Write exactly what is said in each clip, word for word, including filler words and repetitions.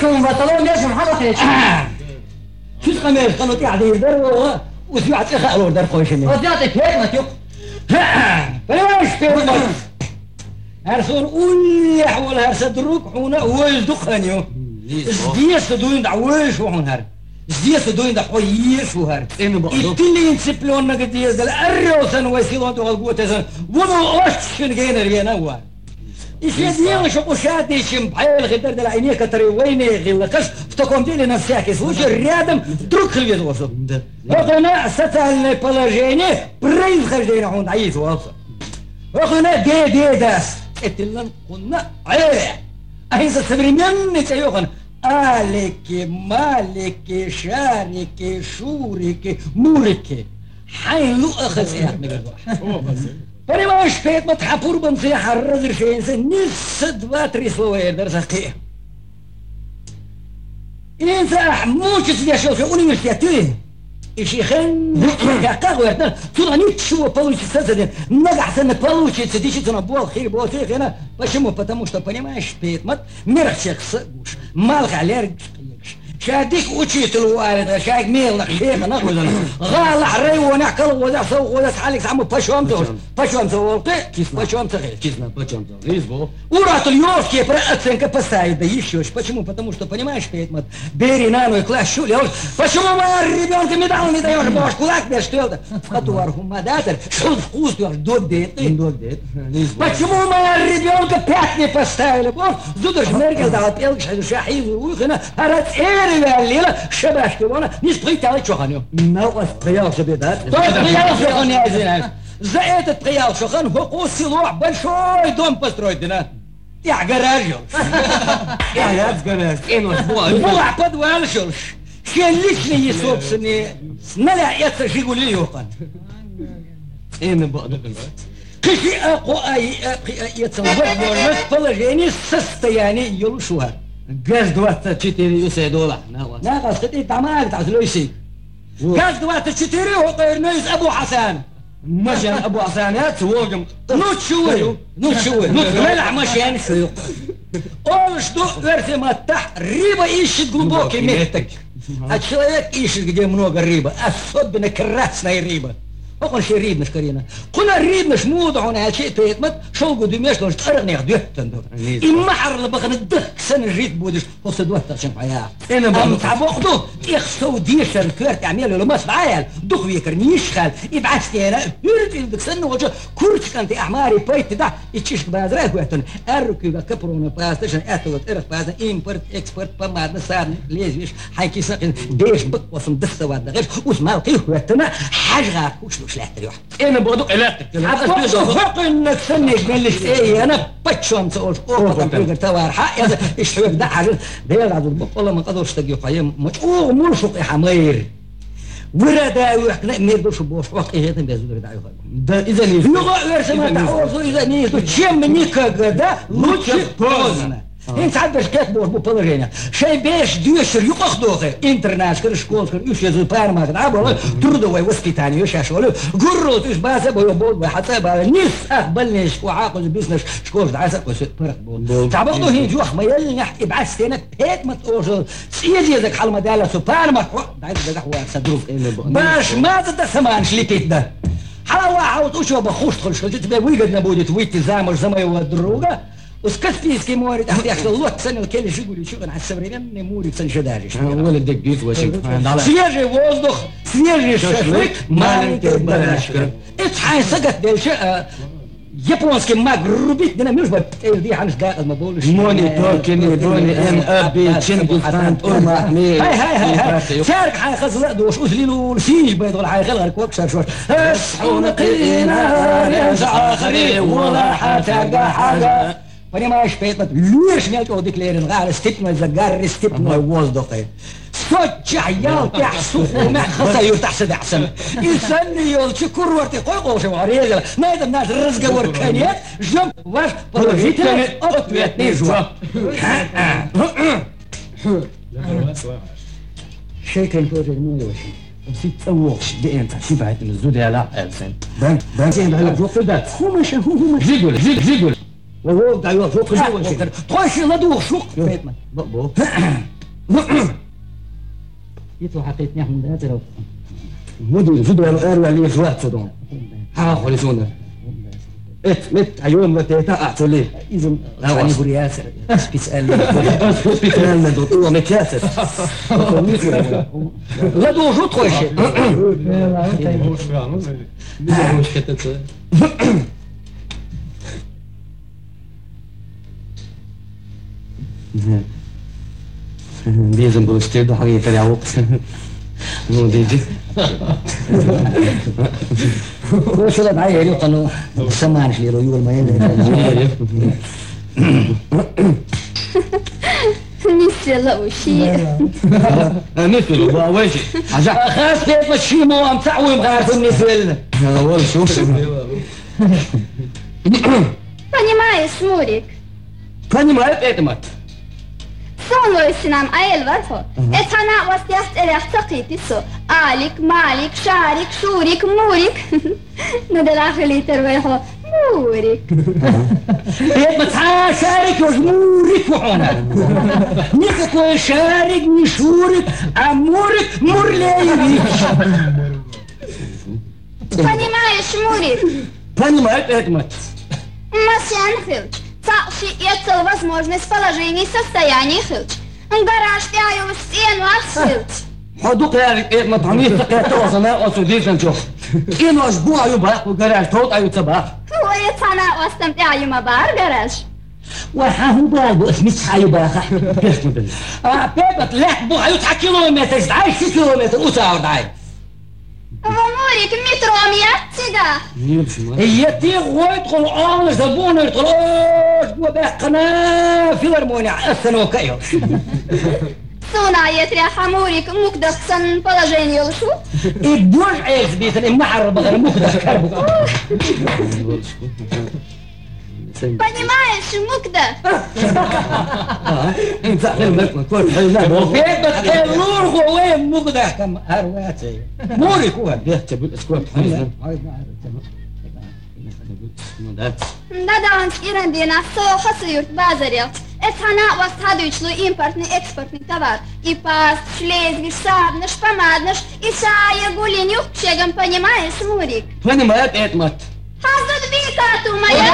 شو بطلون ليش محرك ليش؟ شو تقميص قالوا قاعد يدروا وسمعت اخا در خوشني. وزياتك هيك ما تيق. فليش في هرسون أولي حول هرس دروك حونا ويل دخانيو. زديس دوين دعويش وحون هر. زديس دوين دحويش وهر. يتلي ينسبلون نقديز الأروسن ويسيلون تقول قوتزن وضو أشكن جينا رجينا هو. إيش يدينا شو قشاتي شم بحيل غدر دل عينيك تري ويني غلقش فتكون ديلي نفسك يسوش الريادم دروك خليه وصل. وقنا ستال بلاجيني بريز خرجينا هون عيس وصل. وقنا دي دي داس. اتلن قلنا عيه. أهين ستبريني تيوخن. آلك مالك شارك شورك مورك. حين لو أخذ إيه نقدر. فأنا ما شفت متحفور بمسي حرر شيء إنسان نصد باتري سوير درس حقيقة. إنسان موش تسمع شو في أونيفرسيتين. الشيخين كقهوة تنا تراني تشوف بالوش تسدد نجح سنة بالوش تسديش تنا بوال خير بوال خير أنا بشمو потому что понимаешь شفت مت مرشك صقوش مالك عليك شاديك وشيت الوالد شايك ميل نخيم ناخذ غال حري ونعكل وذا سوق وذا حالك عمو باشوم توش باشوم توقي كيف باشوم تغير كيف باشوم تغير بو ورات اليوم كيف оценка поставить да еще почему потому что понимаешь что бери нану и класс шу лёж почему мой ребёнка медал не даёшь баш кулак да что это который хумадатор что вкус ты додет додет почему мой ребёнка пять не поставили бо зудаш меркел да отел шахиз وخنا هرت الليلة شباشك وانا نسبغيت على شوخانيو نوقف قيال شبيدات قيال شوخان يا زين زائد قيال شوخان هو قوسي لوح большой дом построить يا جراجو يا يا جراج ايه مشبوع بوع подвал شلش شيء личный собственный نلا يتر يقول لي يوقن ايه من بقدر كشي اقو اي يتصور بورنس положение состояние يلشوها جاز двадцать четыре ю эс دولار ناقص قد ايه تعمال تعزلو يسي جاز двадцать четыре هو غير نيس ابو حسن مشان ابو حسنات ووجم نوت شوي نوت شوي نوت ملح مشان شوي اولش دو версия متح рыба ищет глубокий мехток а человек ищет где много рыбы особенно красная рыба أقول شيء ريبنش كرينا قلنا ريبنش موضع هنا شيء تيتمت شو قدوم يشلون تأرغني يخدوه تندور إما حر لبغن الدخ سنة جريت بودش وصل دوه ترشم حياة أنا بقى تعبقدو يخسو ديش الكرت يعمل له مس بعيال دخ ويكرني يشخل يبعث أنا يرد يلدك سنة وجه كرت كانت أحماري بيت ده يتشيش بازرق وقتن أركي بكبرون باستشن أتوت إرف باز إمبورت إكسبورت بماد نصار ليزيش حيكي ساقين ديش بق وصم دخ سواد غير واسمع قيه وقتنا حاجة وش مش لا تريح انا بقدق علاقتك حق انك سنك بلش ايه انا بتشون تقول اوه تقدر توار حق يا ايش هو ده حاجه ده يلعب البق والله ما قدرش تجي قيم اوه مرشق يا حمير وردا وحنا ميردوش بوش وقت هذا بيزود دايو ده اذا يغير سما تعوز اذا نيتو تشم نيكا ده لوتش بوزنا انت عندك كاتبه بوبولوجينا شي باش ديش يقخ دوغه انترناش كر شكول كر يش يز بارما دعبه تردو وسبيتاني يش شغل قرو تش باسه بو بو حتى با نيس اقبلني شكو عاقل بيزنس شكول دعسه فرق بو تعبقدو هي جوخ ما يلنح ابعث تينا بيت ما تقول سيدي ذاك حال مداله سوبرما دعس ده هو صدروف باش ما تد سمانش لي بيت ده حلا واحد وشو بخوش تخش تبي ويقد نبودت ويت زامر زماي ودروغه وسكتفيسكي مورد أخذ يأخذ الله تسنى الكل شو يقول شو أنا حسبرين مورد سن شدارش ولد دقيق وشيء سياجي ووزدخ سياجي شفلك ما أنت بلاشكر إتحاي سقط دلش يابونسكي ما قربت دنا مش بتقول دي حنش قاعد ما بقولش موني توكني بوني ام ابي تشنجل فانت ام احمي هاي هاي هاي شارك حي خزر دوش وزليلو سيج بيض ولا حي خلق كوكسر شوش اصحون قينا رجع اخري ولا حتلقى حاجه فني ما شفيت ليش مالك وديك ليرن غار ستيبنا زقار ستيبنا ووزدقي صوت عيال تحسوخ وما خصايو تحسد احسن انسان يولتي كورورتي قوقوش وعريزه نادم ناس الرزق وركانيات جنب واش بروجيتي اوتويتني جوا شي كان بروجيت مو وشي وسي تسوقش دي انت شي بعت الزود يا لا الفن بان بان زين بهلا جوق ده هو مش هو مش جيقول جيقول وهو دايو فوق جوا شكل تخش لدوخ شوق بيتنا بو يتو حقيقة نحن لا ترى مدير جدول الأربع اللي يخوات صدون ها خلصونا ات مت عيون ما تتقع ليه إذن أنا أقول ياسر بيسألني اسكت بيسألنا دكتور ما كاسر غدو شو تخش مش كتت Dizem bu işte daha yeter yavuk. Nu diyecek. وش هذا معي يلو قالوا سمعني شلي ريول ما يلي نسي الله وشي مثل واجي عشان خاص كيف الشي مو عم تعوي مغارف النسل اول شو Понимаешь, Мурик? Понимаю, Эдмот. Sonloisi nam ayel var ho. Etana vasiyat elak taqiti so. Alik, Malik, Sharik, Shurik, Murik. ندل آخر ترويحه مورك. إيه بتاع شارك ومورك وحنا. نكو شارك نشورك أمورك مرلي. Понимаешь, Мурик? Понимаю, Эдмот. Масян Хилч. Цалши ецел возможность положений состояний Хилч. Гараж тяю стену от Хилч. حدوق يا إيه ما تعميش تقطع صناعة أصديش نشوف. إنه أسبوع يبقى وجراج توت أيو تبقى. هو يتصنع واستمتع يوم بار جراج. وحاهو بالو اسمش حايو باخا. آه بيبت لحبو حيو تحا كيلومتر عايش كيلومتر أسعر داي. ومورك متروميات تيدا. هي تيغ ويدخل آن زبون يدخل آش وباقنا في الأرمونيا أسنو كيو. Сунаjet ряха Мурик мукдахсан положение лшу. И боже эйс битен и махар багар мукдах карбу. Понимаешь, мукда? انت علمك ما كنت حلنا بيبت النور هو وين مقدح كم هرواتي مورك هو بيحكي بالاسكوت حلنا Да-да, Ирандина, со хасуют базарел. Это вас hadujčlu importni eksportni tovar. И паст, шлезвиш, сабнаш, помаднаш, и шая гулиню, чегом понимаешь, Мурик? Понимаю, Эдмот. Хаздут бикату моя?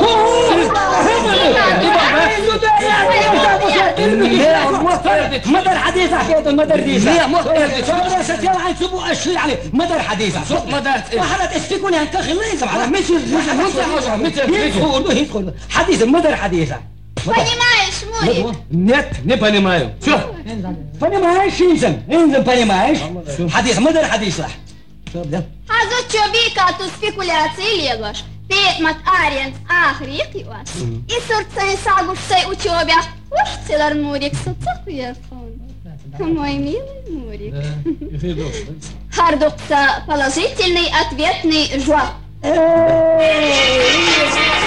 مدر حديثة حكاية المدر ديسة لا مختلف صورة ستيال عن سبوع الشيء يعني مدر حديثة صوت مدر وحالة استيقوني عن كخي ليس على مش مش يدخل يدخل حديث المدر حديثة Понимаешь, Мурик? Нет, не понимаю. Все. Понимаешь, инзем, инзем понимаешь? حديث مدر حديث صح. Хаздут чё бикату спекуляции легваш. Петмат ариент ахрик юас. И сурцей сагушцей учёбя. Уж целар Мурик суцахуя фон. Мой милый Мурик. Хардукца положительный ответный жвак.